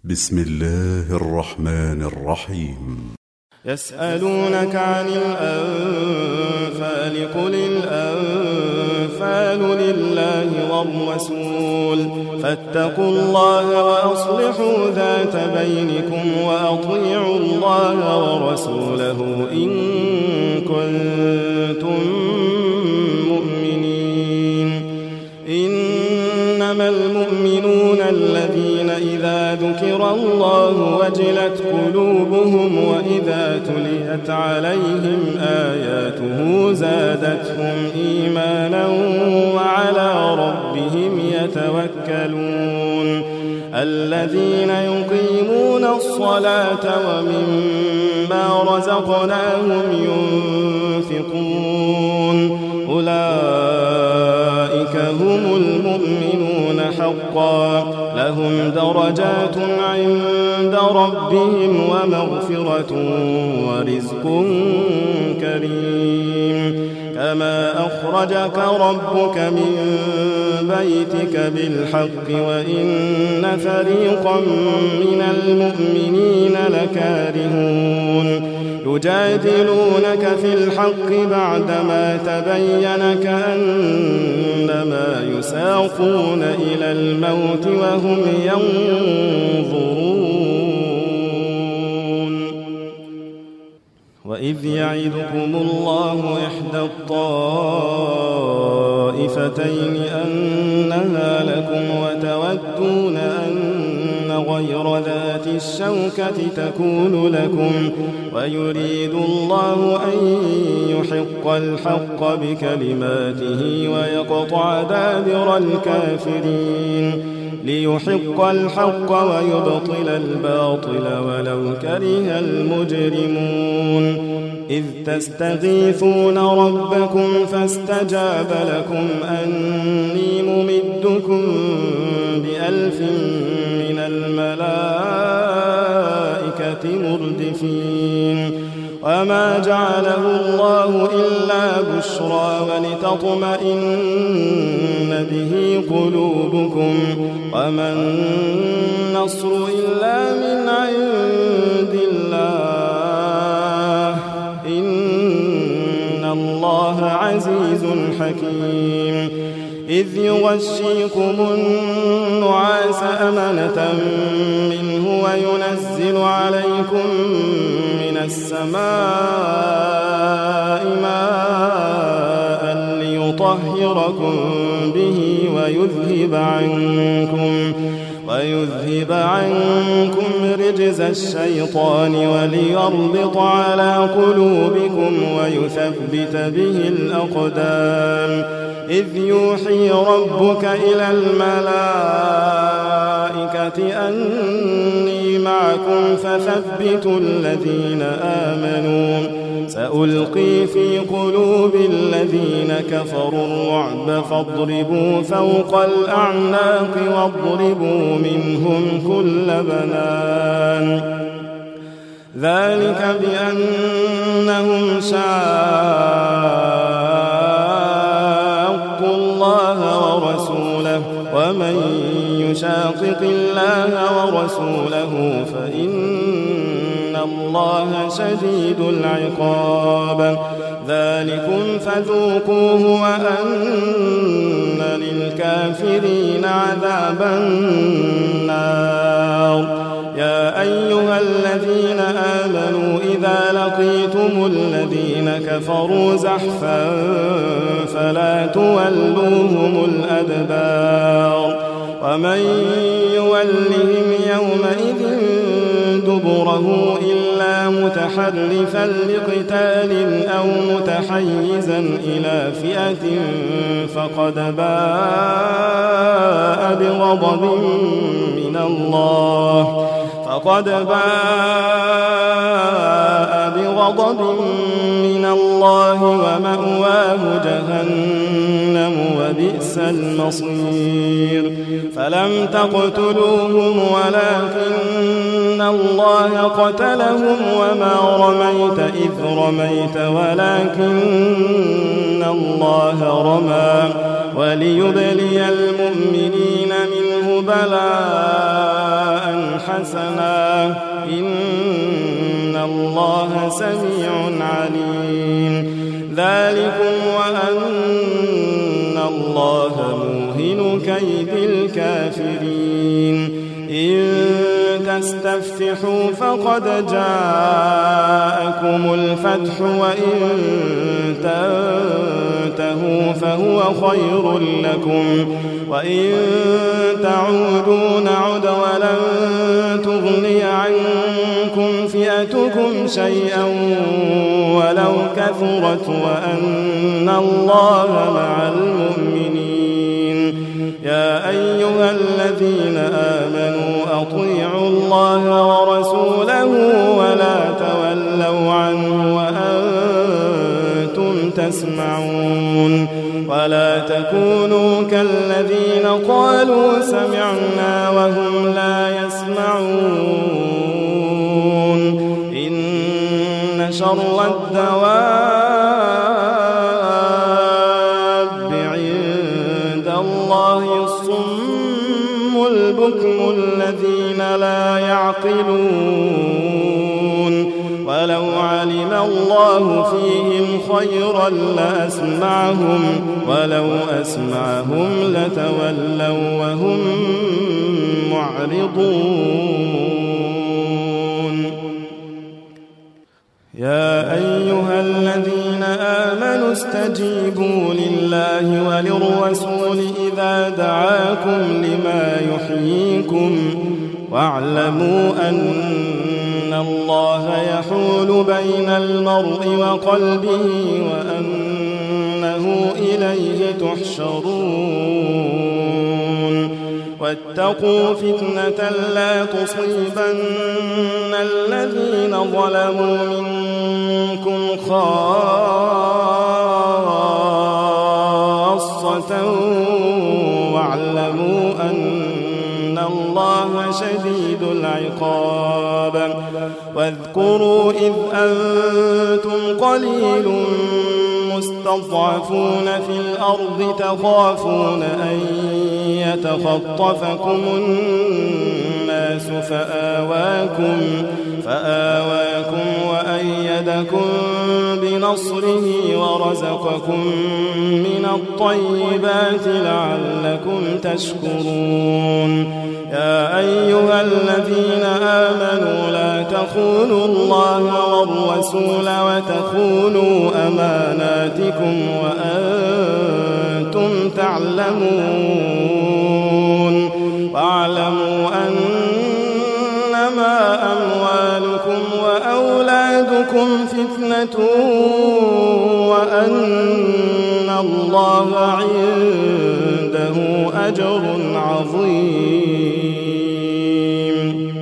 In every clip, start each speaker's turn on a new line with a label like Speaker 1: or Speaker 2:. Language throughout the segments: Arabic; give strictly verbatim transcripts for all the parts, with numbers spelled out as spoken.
Speaker 1: بسم الله الرحمن الرحيم.
Speaker 2: يسألونك عن الأنفال قل الأنفال لله والرسول فاتقوا الله وأصلحوا ذات بينكم وأطيعوا الله ورسوله إن كنتم مؤمنين. إنما المؤمنون الذين إذا ذكر الله وجلت قلوبهم وإذا تليت عليهم آياته زادتهم إيمانا وعلى ربهم يتوكلون. الذين يقيمون الصلاة ومما رزقناهم ينفقون أولئك هم المؤمنون حقا لهم درجات عند ربهم ومغفرة ورزق كريم. كما أخرجك ربك من بيتك بالحق وإن فريقا من المؤمنين لكارهون. يجادلونك في الحق بعدما تبين كأنما يساقون إلى الموت وهم ينظرون. وإذ يعدكم الله إحدى الطائفتين أنها لكم وتودون أن غير ذات الشوكة تكون لكم ويريد الله أن يحق الحق بكلماته ويقطع دابر الكافرين ليحق الحق ويبطل الباطل ولو كره المجرمون. إذ تستغيثون ربكم فاستجاب لكم أني ممدكم بألف من الملائكة مردفين. وما جعله الله إلا بشرى ولتطمئن به قلوبكم وما النصر إلا من عند الله إن الله عزيز حكيم. إذ يغشيكم النعاس أمنة منه وينزل عليكم من السماء ماء ليطهركم به ويذهب عنكم ويذهب عنكم رجز الشيطان وليربط على قلوبكم ويثبت به الأقدام. إذ يوحي ربك إلى الملائكة أني معكم فثبتوا الذين آمنوا سألقي في قلوب الذين كفروا الرعب فاضربوا فوق الأعناق واضربوا منهم كل بنان. ذلك بأنهم شاقوا الله ورسوله ومن يشاقق الله ورسوله فإن الله شديد العقاب. ذلكم فذوقوه وأن للكافرين عذاب النار. يا أيها الذين آمنوا إذا لقيتم الذين كفروا زحفا فلا تولوهم الأدبار ومن يولهم يومئذ دبره إلا متحرفا لقتال أو متحيزا إلى فئة فقد باء بغضب من الله فقد باء بغضب من الله ومأواه جهنم وبئس المصير. فلم تقتلوهم ولكن الله قتلهم وما رميت إذ رميت ولكن الله رمى وليبلي المؤمنين منه بلاء حسنا إن الله سميع عليم ذلكم وأن الله موهن كيد الكافرين إن تستفتحوا فقد جاءكم الفتح وإن تنتهوا فهو خير لكم وإن تعودوا نعد ولن تغني عنكم فئتكم شيئا ولو كثرت وأن الله مع المؤمنين يا أيها الذين آمنوا أطيعوا الله ورسوله ولا تولوا عنه وأنتم تسمعون ولا تكونوا كالذين قالوا سمعنا وهم لا يسمعون إن شر الدواب عند الله الصم البكم الذين لا يعقلون ولو علم الله فيهم خيرا لأسمعهم ولو أسمعهم لتولوا وهم معرضون يا أيها الذين آمنوا استجيبوا لله وللرسول إذا دعاكم لما يحييكم واعلموا أن الله يحول بين المرء وقلبه وأنه إليه تحشرون واتقوا فتنة لا تصيبن الذين ظلموا منكم خاصة واعلموا أن الله شديد العقاب واذكروا إذ أنتم قليل مستضعفون في الأرض تخافون أن يتخطفكم الناس فآواكم فآواكم وأيدكم بنصره ورزقكم من الطيبات لعلكم تشكرون يا أيها الذين آمنوا لا تخونوا الله والرسول وتخونوا أماناتكم وأنتم تعلمون واعلموا أنما أموالكم وأولادكم فتنة وأن الله عنده أجر عظيم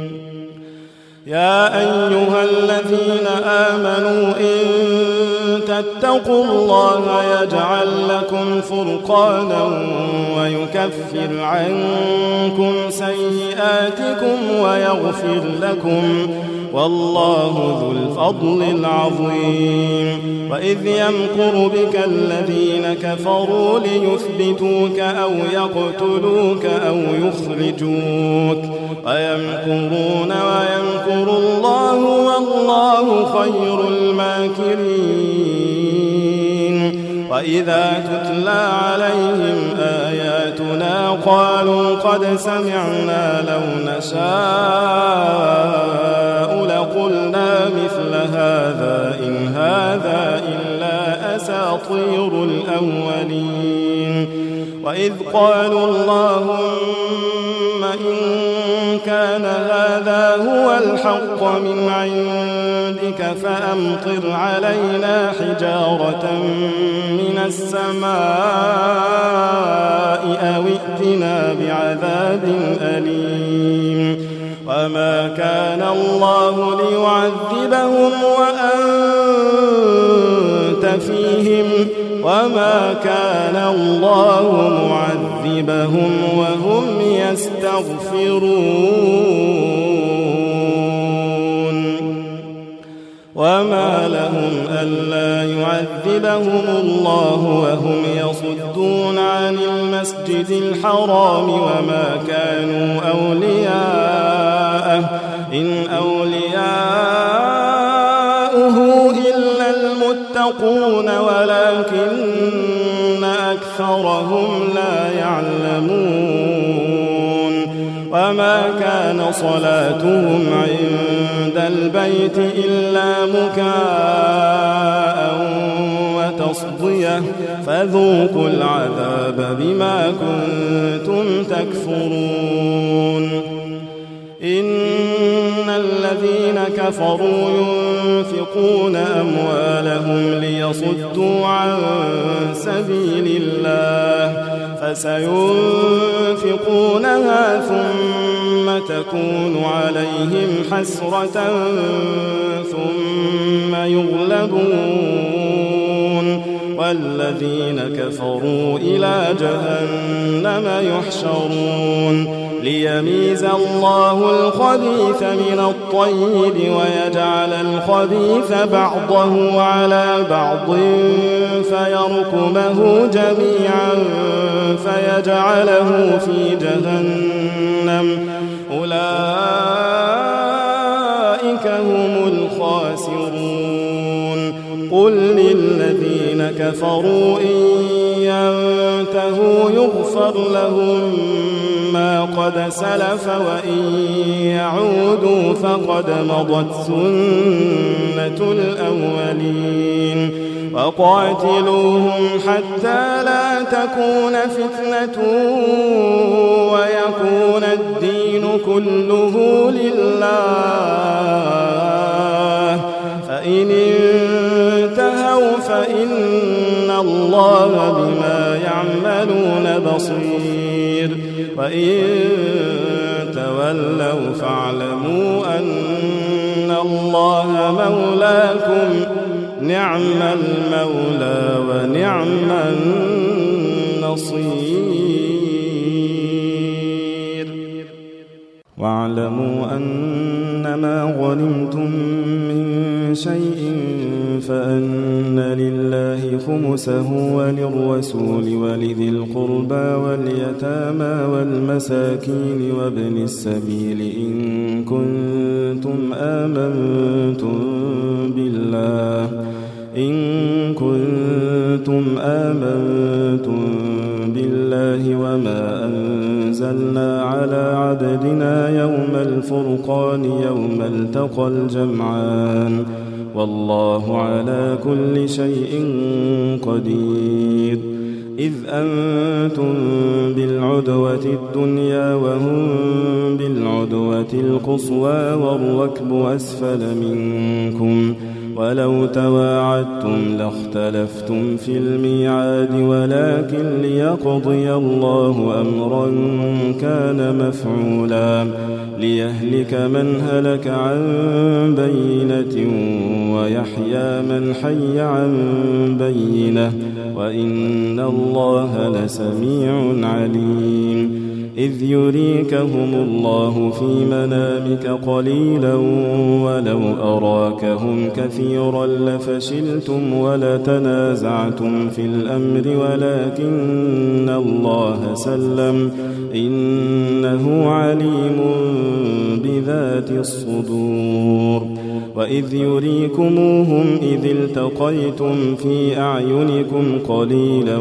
Speaker 2: يا أيها الذين آمنوا إن تتقوا الله يجعل لكم فرقانا ويكفر عنكم سيئاتكم ويغفر لكم والله ذو الفضل العظيم وإذ يمكر بك الذين كفروا ليثبتوك أو يقتلوك أو يخرجوك ويمكرون ويمكر الله والله خير الماكرين وإذا تتلى عليهم آياتنا قالوا قد سمعنا لو نشاء لقلنا مثل هذا إن هذا إلا أساطير الأولين وإذ قالوا اللهم إن كان هذا هو الحق من عندك فأمطر علينا حجارة من السماء أو ائتنا بعذاب أليم وما كان الله ليعذبهم وأنت فيهم وما كان الله معذبهم وهم يستغفرون وما لهم ألا يعذبهم يعذبهم الله وهم يصدون عن المسجد الحرام وما كانوا أولياءه إن أولياؤه إلا المتقون ولكن أكثرهم لا يعلمون وما كان صلاتهم عند البيت إلا مكاء وتصدية فذوقوا العذاب بما كنتم تكفرون إن الذين كفروا ينفقون أموالهم ليصدوا عن سبيل الله فسينفقونها ثم تكون عليهم حسرة ثم يغلبون والذين كفروا إلى جهنم يحشرون ليميز الله الخبيث من الطيب ويجعل الخبيث بعضه على بعض فيركمه جميعا فيجعله في جهنم أولئك هم الخاسرون قل للذين كفروا إن ينتهوا يغفر لهم ما قد سلف وإن يعودوا فقد مضت سنة الأولين وقاتلوهم حتى لا تكون فتنة ويكون الدين كله لله فإن انتهوا فإن الله بما يعملون بصير وإن تولوا فاعلموا أن الله مولاكم نعم المولى ونعم النصير واعلموا أنما غنمتم من شيء فأن لله خمسه وللرسول ولذي القربى واليتامى والمساكين وابن السبيل إن كنتم آمنتم بالله إن كنتم آمنتم بالله وما أنزلنا على عبدنا يوم الفرقان يوم التقى الجمعان والله على كل شيء قدير إذ أنتم بالعدوة الدنيا وهم بالعدوة القصوى والركب أسفل منكم ولو تواعدتم لاختلفتم في الميعاد ولكن ليقضي الله أمرا كان مفعولا ليهلك من هلك عن بينة ويحيى من حي عن بينة وإن الله لسميع عليم إذ يريكهم الله في منامك قليلا ولو أراكهم كثيرا لفشلتم ولتنازعتم في الأمر ولكن الله سلم إنه عليم بذات الصدور وإذ يريكموهم إذ التقيتم في أعينكم قليلا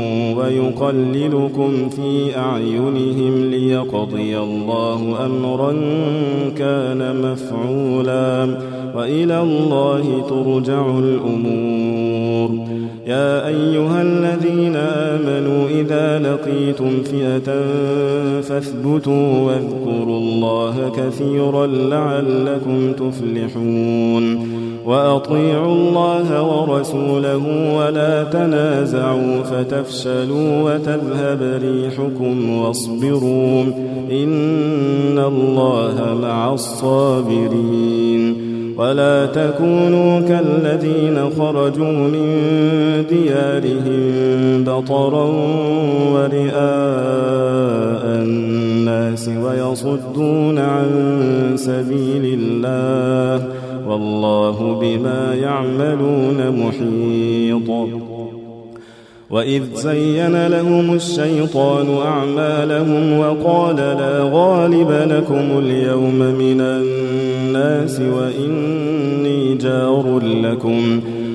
Speaker 2: ويقللكم في أعينهم ليقضي الله أمرا كان مفعولا وإلى الله ترجع الأمور يا أيها الذين آمنوا إذا لقيتم فئة فاثبتوا واذكروا الله كثيرا لعلكم تفلحون وأطيعوا الله ورسوله ولا تنازعوا فتفشلوا وتذهب ريحكم واصبروا إن الله مع الصابرين ولا تكونوا كالذين خرجوا من ديارهم بطرا ورئاء الناس الناس ويصدون عن سبيل الله والله بما يعملون محيط. وإذ زين لهم الشيطان أعمالهم وقال لا غالب لكم اليوم من الناس وإني جار لكم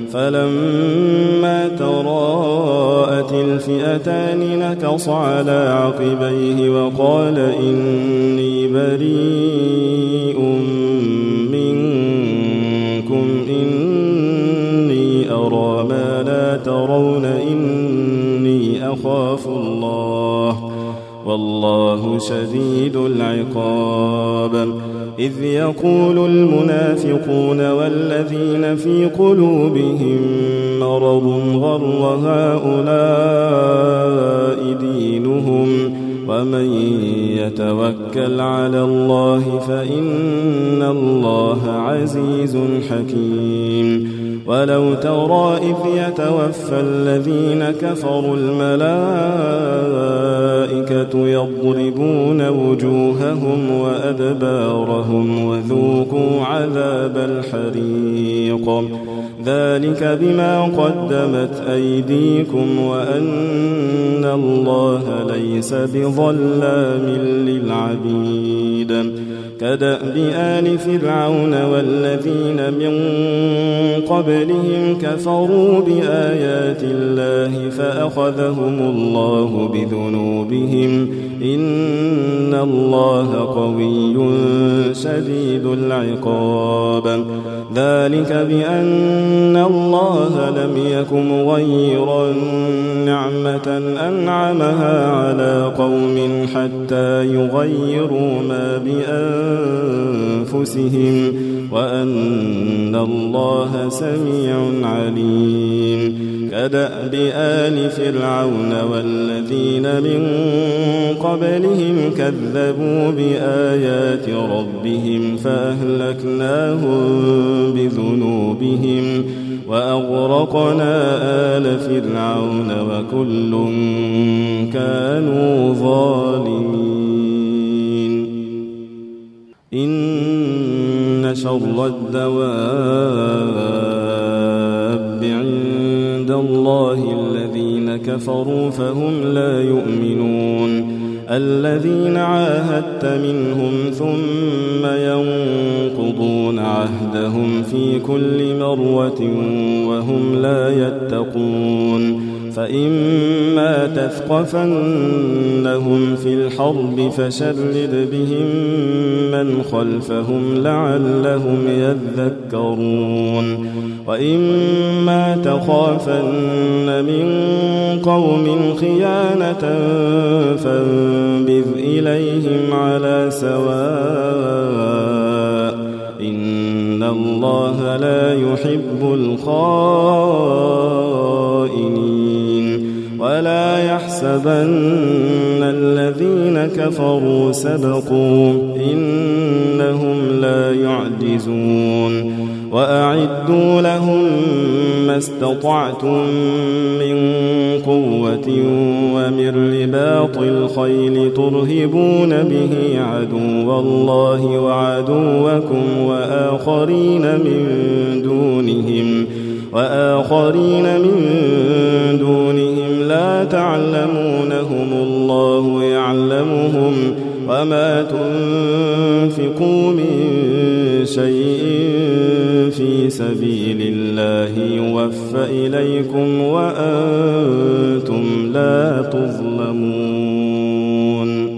Speaker 2: فلما تراءت الفئتان نكص على عقبيه وقال إني بريء منكم إني أرى ما لا ترون إني أخاف الله والله شديد العقاب. إذ يقول المنافقون والذين في قلوبهم مرض غر هؤلاء دينهم ومن يتوكل على الله فإن الله عزيز حكيم. ولو ترى إذ يتوفى الذين كفروا الملائكة يضربون وجوههم وأدبارهم وذوقوا عذاب الحريق ذلك بما قدمت أيديكم وأن الله ليس بظلام للعبيد. كدأب آل فرعون والذين من قبلهم كفروا بآيات الله فأخذهم الله بذنوبهم إن الله قوي شديد العقاب. ذلك بأن الله لم يكن مغيرا نعمة أنعمها على قوم حتى يغيروا ما بأنفسهم وأن الله سميع عليم. كدأب آل فرعون والذين من قبلهم كذبوا بآيات ربهم فأهلكناهم بذنوبهم وأغرقنا آل فرعون وكل كانوا ظالمين. إن شر الدواب عند الله الذين كفروا فهم لا يؤمنون. الذين عاهدت منهم ثم ينقضون عهدهم في كل مرة وهم لا يتقون. فإما تثقفنهم في الحرب فشرد بهم من خلفهم لعلهم يذكرون. وإما تخافن من قوم خيانة فانبذ إليهم على سواء إن الله لا يحب الخائنين. ولا يحسبن الذين كفروا سبقوا إنهم لا يعجزون. وأعدوا لهم ما استطعتم من قوة ومن رباط الخيل ترهبون به عدو الله وعدوكم وآخرين من دونهم وآخرين من دونهم لا تعلمونهم الله يعلمهم وما تنفقوا من شيء في سبيل الله يوفى إليكم وأنتم لا تظلمون.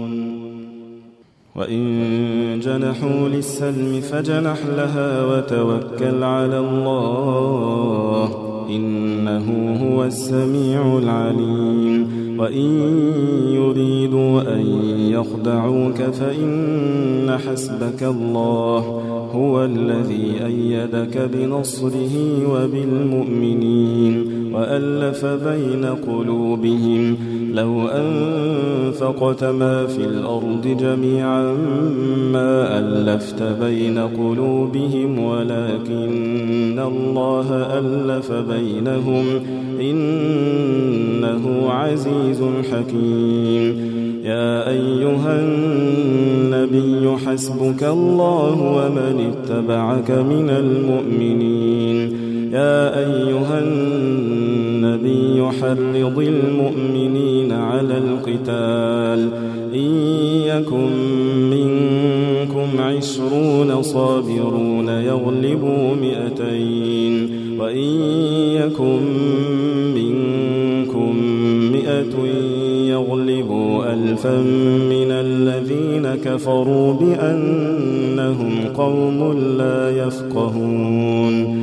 Speaker 2: وإن جنحوا للسلم فجنح لها وتوكل على الله إنه هو السميع العليم. وإن يريدوا أن يخدعوك فإن حسبك الله هو الذي أيدك بنصره وبالمؤمنين وألف بين قلوبهم لو أنفقت ما في الأرض جميعا ما ألفت بين قلوبهم ولكن الله ألف بينهم إنه عزيز حكيم. يا أيها النبي حسبك الله ومن اتبعك من المؤمنين يا أيها النبي حرض المؤمنين على القتال إن يكن منكم عشرون صابرون يغلبوا مئتين وإن يكن منكم مئة يغلبوا ألفا من الذين كفروا بأنهم قوم لا يفقهون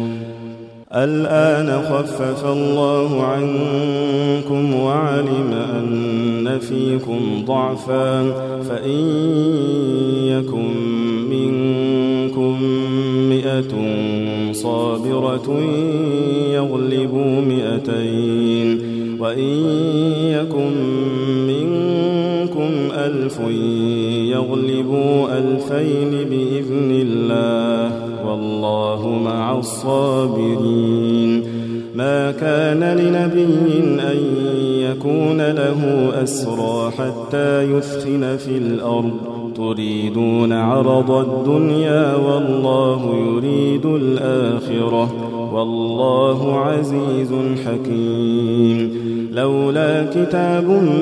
Speaker 2: الآن خفف الله عنكم وعلم أن فيكم ضعفا فإن يكن منكم مئة صابرة يغلبوا مئتين وإن يكن منكم ألف يغلبوا ألفين بإذن الله والله مع الصابرين ما كان لنبي أن يكون له أسرى حتى يثخن في الأرض تريدون عرض الدنيا والله يريد الآخرة والله عزيز حكيم لولا كتاب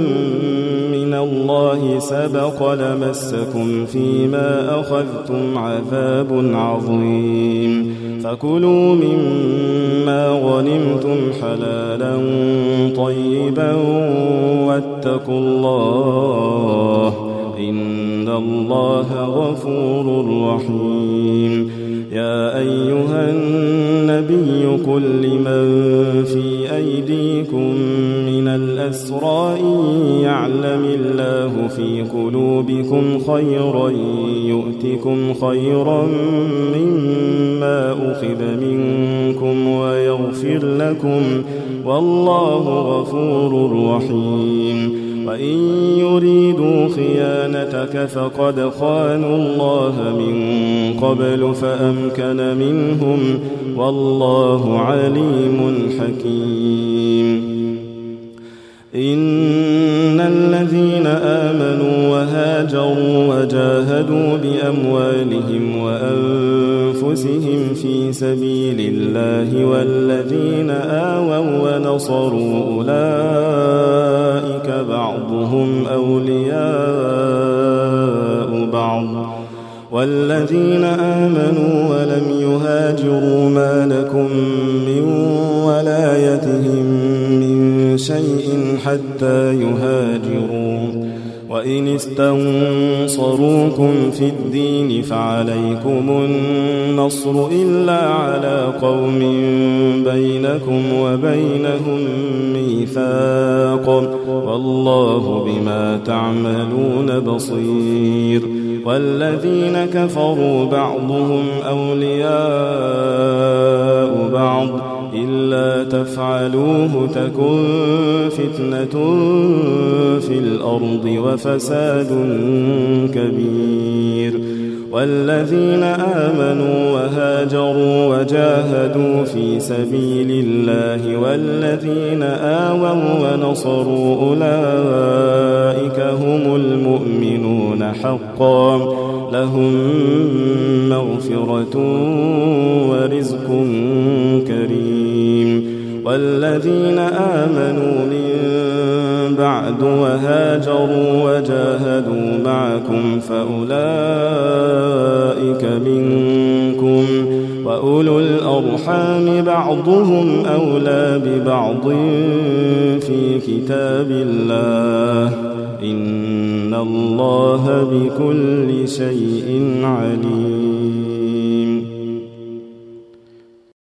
Speaker 2: من الله سبق لمسكم فيما أخذتم عذاب عظيم فكلوا مما غنمتم حلالا طيبا واتقوا الله إن الله غفور رحيم يا أيها النبي قل لمن في أيديكم من الأسرى إن يعلم الله في قلوبكم خيرا يؤتكم خيرا مما أخذ منكم ويغفر لكم والله غفور رحيم وإن يريدوا خيانتك فقد خانوا الله من قبل فأمكن منهم والله عليم حكيم إن الذين آمنوا وهاجروا وجاهدوا بأموالهم وأنفسهم في سبيل الله والذين آووا ونصروا أولئك بعضهم أولياء بعض والذين آمنوا ولم يهاجروا ما لكم من ولايتهم من شيء حتى يهاجروا وإن استنصروكم في الدين فعليكم النصر إلا على قوم بينكم وبينهم ميثاق والله بما تعملون بصير والذين كفروا بعضهم أولياء بعض إلا تفعلوه تكن فتنة في الأرض وفساد كبير والذين آمنوا وهاجروا وجاهدوا في سبيل الله والذين آووا ونصروا أولئك هم المؤمنون حقا لهم مغفرة ورزق كريم والذين آمنوا من بعد وهاجروا وجاهدوا معكم فأولئك منكم وأولو الأرحام بعضهم أولى ببعض في كتاب الله إن الله بكل شيء عليم.